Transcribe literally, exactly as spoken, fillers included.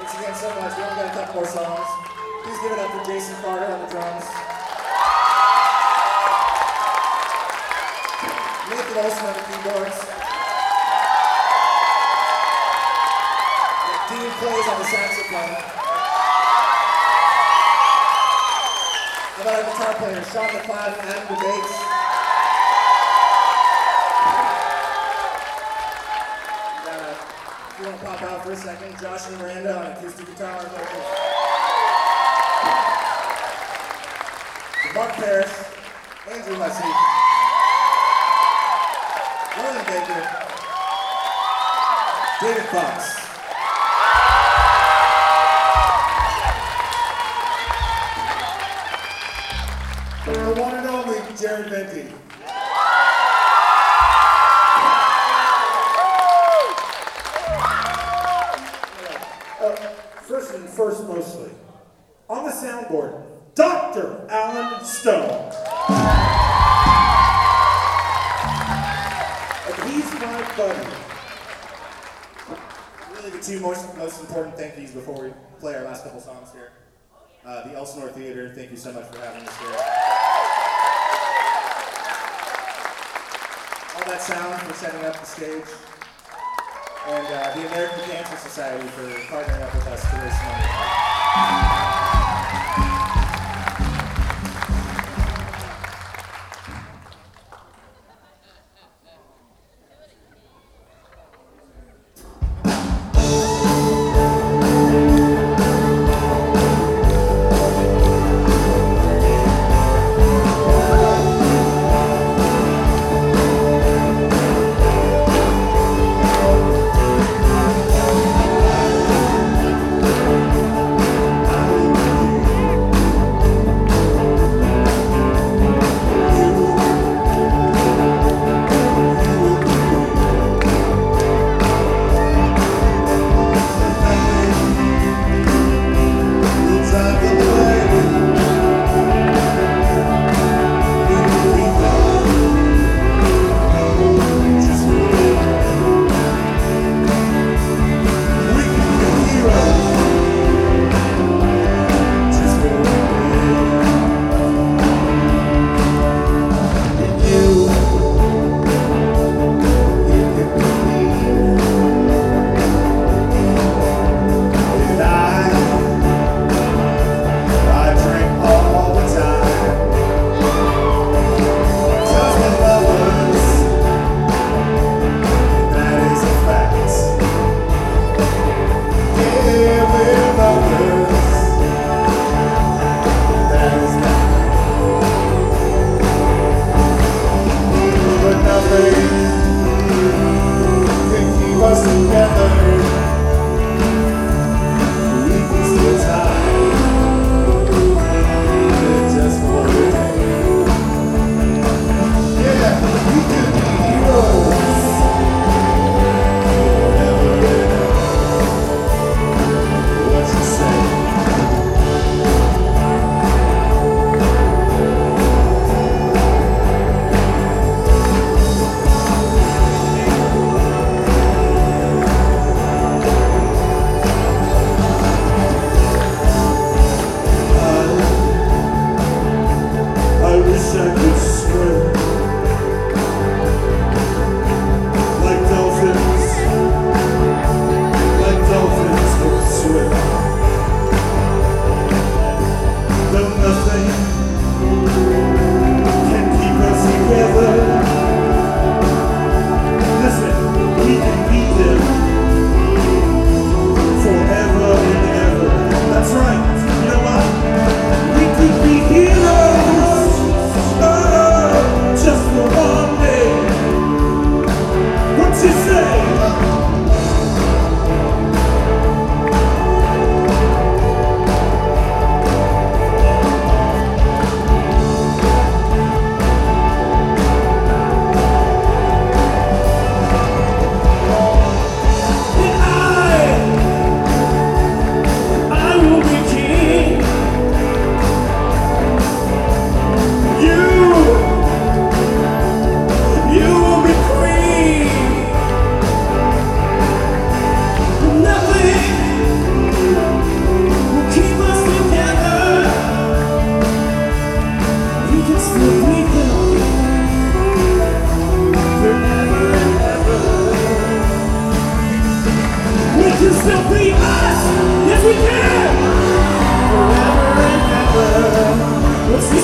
Thanks again so much. We only got a couple more songs. Please give it up for Jason Carter on the drums. Nathan Olson on the keyboards. And Dean plays on the saxophone. How about our guitar player, Sean McLeod and the bass. If you want to pop out for a second, Josh and Miranda on acoustic guitar. Mark Parrish, Andrew Leslie, William Baker, David Fox. The one and only Jared Venti. First and first mostly, on the soundboard, Doctor Alan Stone. And he's my buddy. Really the two most, most important thank yous before we play our last couple songs here. Uh, the Elsinore Theater, thank you so much for having us here. All That Sound for setting up the stage. And uh, the American Cancer Society for partnering up with us to raise money. I as we can. Forever and ever. We'll see